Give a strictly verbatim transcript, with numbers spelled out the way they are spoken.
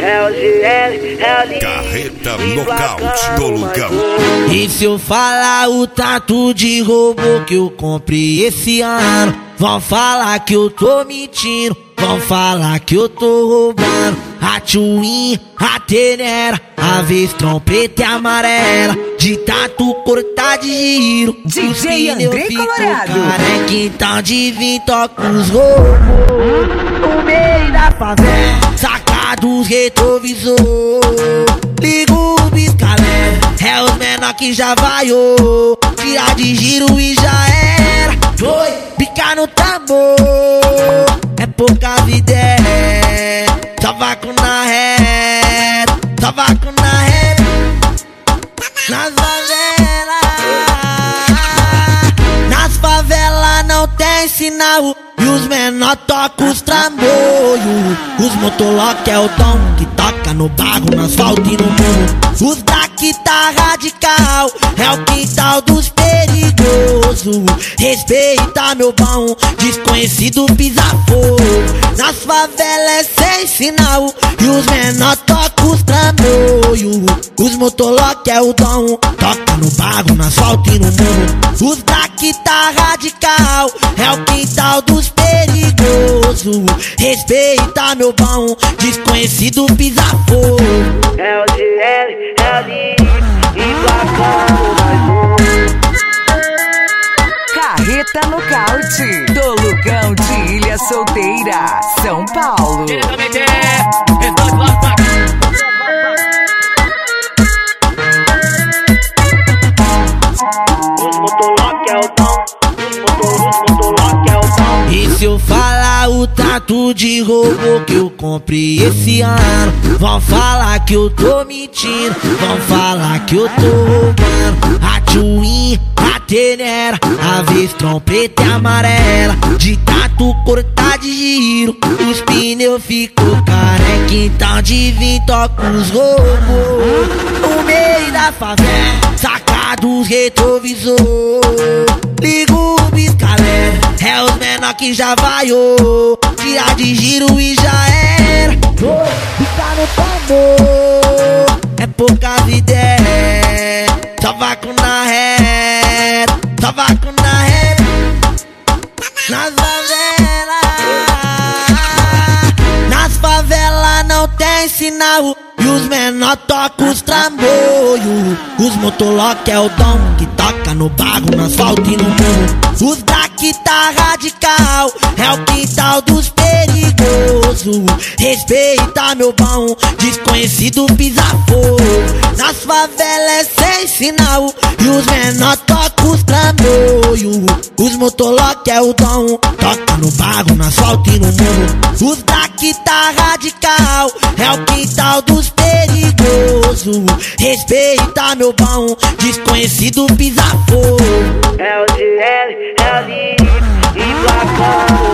É o G L, é o Lili. Carreta nocaute do Lucão. E se eu falar o tanto de robô que eu comprei esse ano, vão falar que eu tô mentindo, vão falar que eu tô roubando. A Twin, a Tenera, a vez trompeta e amarela, de tanto cortar de giro. D J Andrei Colorado. Careca, então de vir toca os robôs no meio da favela, saca dos retrovisor, liga o biscalé, é os menor que já vaiou, tira de giro e já era. Foi, pica no tambor, é poucas ideias, só vácuo na reta, só vácuo na reta, nas favelas, nas favelas não tem sinal, e os menor tocam os trambolhos, os motolock é o dom que toca no barro, no asfalto e no morro. Os daqui tá radical, é o quintal dos perigosos. Respeita meu bom, desconhecido pisa fogo. Nas favelas é sem sinal, e os menor tocam os trambolhos. Os motolock é o dom, toca no barro, no asfalto e no morro. Os daqui tá radical, é o quintal dos perigoso. Respeita meu bom, desconhecido pisa fogo. É o G L, é o Lili, emplacando mais um. Carreta nocaute do Lucão de Ilha Solteira, São Paulo. Diretamente é Resort Lava. Os motolock é o dom, os motolock é o dom. E se eu falar o tanto de robô que eu comprei esse ano, vão falar que eu tô mentindo, vão falar que eu tô roubando. A Twin, a Tenera, a vez trompeta e amarela, de tanto cortar de giro, os pneus ficou careca, então de vir toca os robôs no meio da favela, saca dos retrovisor, liga o biscalé, é os menor que já vaiou, tira de giro e já era. Fica no tambor, é poucas ideias, só vácuo na reta, só vácuo na reta, nas favelas, nas favelas não tem sinal, e os menor tocam os trambolhos. Os motolock é o dom que toca no barro, no asfalto e no morro. Os daqui tá radical, é o quintal dos perigosos. Respeita meu bom, desconhecido pisa fogo. Nas favelas é sem sinal, e os menor tocam os trambolhos. Os motolock é o dom, toca no barro, no asfalto e no morro. Os daqui tá radical, é o quintal dos perigoso. Respeita meu bom, desconhecido pisa fogo. É o G L, é o Lili, emplacando